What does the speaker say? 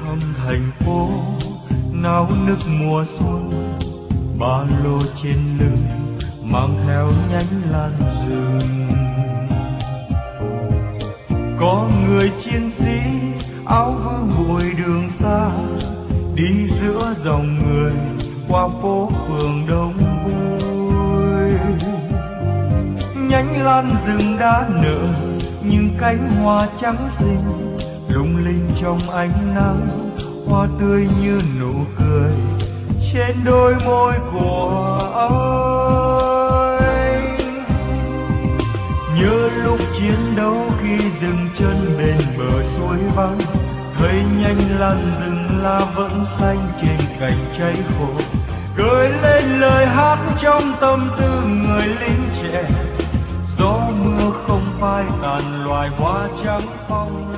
thăm thành phố náo nức mùa xuân, ba lô trên lưng mang theo nhánh lan rừng. Có người chiến sĩ áo vương bụi đường xa, đi giữa dòng người qua phố phường đông vui. Nhánh lan rừng đã nở những cánh hoa trắng xinh, lung linh trong ánh nắng, hoa tươi như nụ cười trên đôi môi của anh. Nhớ lúc chiến đấu khi dừng chân bên bờ suối vắng, thấy nhánh lan rừng lá vẫn xanh trên cành cháy khô, gợi lên lời hát trong tâm tư người lính trẻ. Gió mưa không phai tàn loài hoa trắng phong